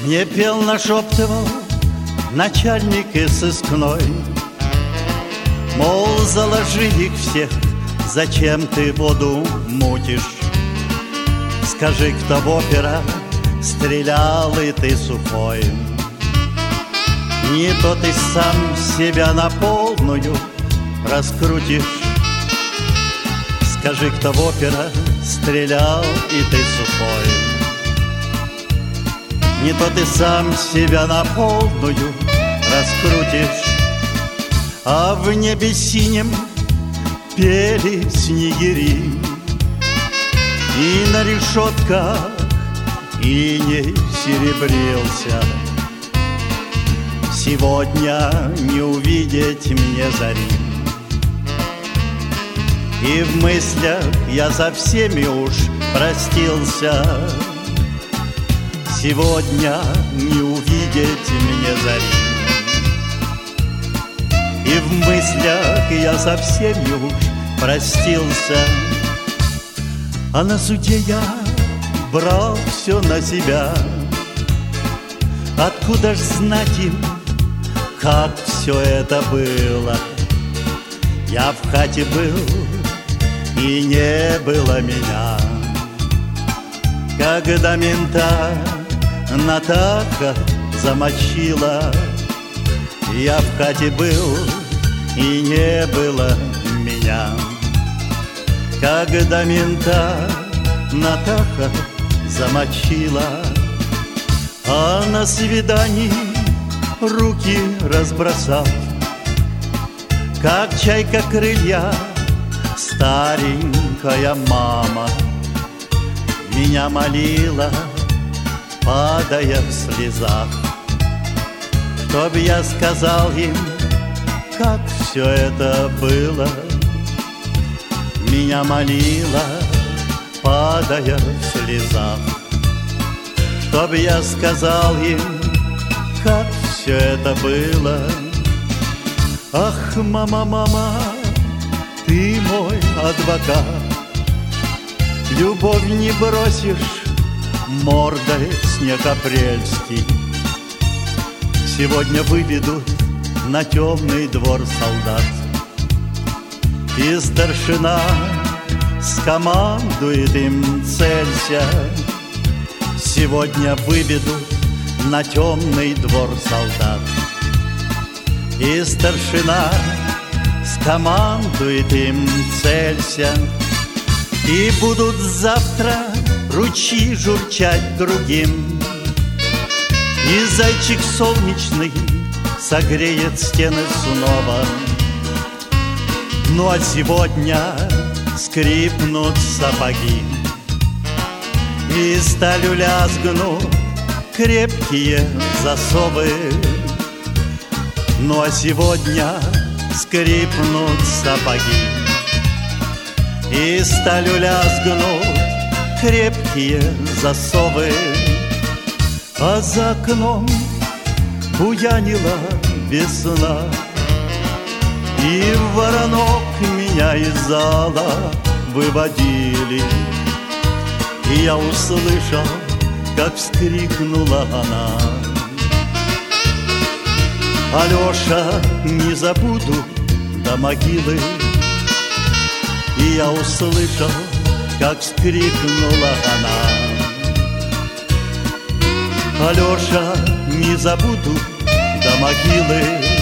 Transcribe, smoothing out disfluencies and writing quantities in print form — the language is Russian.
Мне пел, нашептывал начальник сыскной, мол, заложи их всех, зачем ты воду мутишь? Скажи, кто в опера стрелял, и ты сухой. Не то ты сам себя на полную раскрутишь. Скажи, кто в опера стрелял, и ты сухой. Не то ты сам себя на полную раскрутишь. А в небе синем пели снегири, и на решетках иней серебрился. Сегодня не увидеть мне зари, и в мыслях я за всеми уж простился. Сегодня не увидеть мне зари, и в мыслях я со всеми уж простился. А на суде я брал все на себя. Откуда ж знать им, как все это было? Я в хате был, и не было меня. Когда мента Натаха замочила, я в хате был, и не было меня. Когда мента Натаха замочила, а на свидании руки разбросал, как чайка крылья старенькая мама меня молила, падая в слезах, чтоб я сказал им, как все это было. Меня молила, падая в слезах, чтоб я сказал им, как все это было. Ах, мама, мама, ты мой адвокат, любовь не бросишь мордой снег апрельский. Сегодня выведут на темный двор солдат, и старшина скомандует им: целься. Сегодня выведут на темный двор солдат, и старшина скомандует им: целься. И будут завтра ручьи журчать другим, и зайчик солнечный согреет стены снова. Ну а сегодня скрипнут сапоги, и сталью лязгнут крепкие засовы. Ну а сегодня скрипнут сапоги, и сталью лязгнут крепкие засовы. А за окном буянила весна, и воронок меня из зала выводили. И я услышал, как вскрикнула она: Алеша, не забуду до могилы. И я услышал, как вскрикнула она: Алеша, не забуду до могилы.